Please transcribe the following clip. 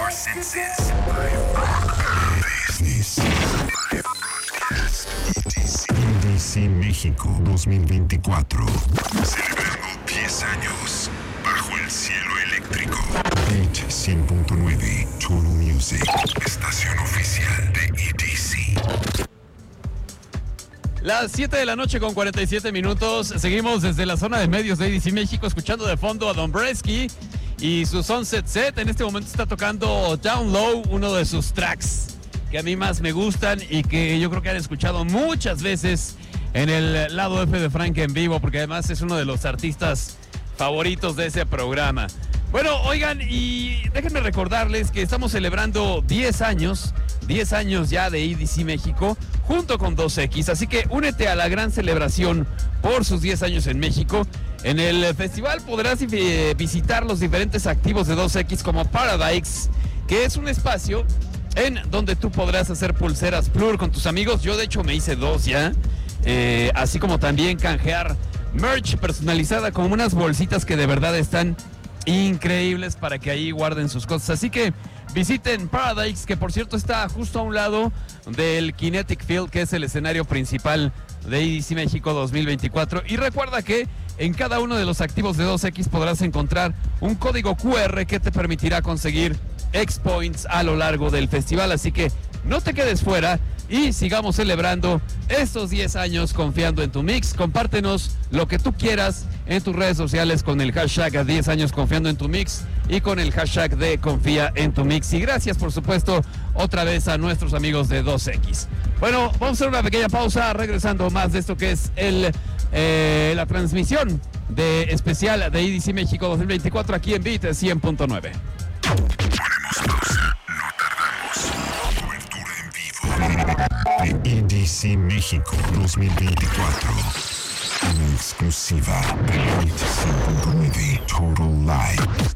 your senses. This is live broadcast. EDC México 2024. Celebrando 10 años bajo el cielo eléctrico. Beat 100.9 Total Music. Estación oficial de EDC. Las 7 de la noche con 47 minutos. Seguimos desde la zona de medios de EDC México escuchando de fondo a Don Bresky y su Sunset Set. En este momento está tocando Down Low, uno de sus tracks que a mí más me gustan y que yo creo que han escuchado muchas veces en el lado F de Frank en vivo, porque además es uno de los artistas favoritos de ese programa. Bueno, oigan, y déjenme recordarles que estamos celebrando 10 años ya de EDC México junto con 2X, así que únete a la gran celebración por sus 10 años en México. En el festival podrás visitar los diferentes activos de 2X como Paradise, que es un espacio en donde tú podrás hacer pulseras Plur con tus amigos. Yo de hecho me hice 2 ya, así como también canjear merch personalizada con unas bolsitas que de verdad están increíbles para que ahí guarden sus cosas. Así que visiten Paradise, que por cierto está justo a un lado del Kinetic Field, que es el escenario principal de EDC México 2024. Y recuerda que en cada uno de los activos de 2X podrás encontrar un código QR que te permitirá conseguir X-Points a lo largo del festival. Así que no te quedes fuera y sigamos celebrando estos 10 años confiando en tu mix. Compártenos lo que tú quieras en tus redes sociales con el hashtag 10 años confiando en tu mix y con el hashtag de confía en tu mix. Y gracias, por supuesto, otra vez a nuestros amigos de 2X. Bueno, vamos a hacer una pequeña pausa, regresando más de esto que es la transmisión de especial de EDC México 2024 aquí en Beat 100.9. Ponemos pausa, no tardamos. Cobertura en vivo de EDC México 2024. En exclusiva de Beat 100.9 Total Live.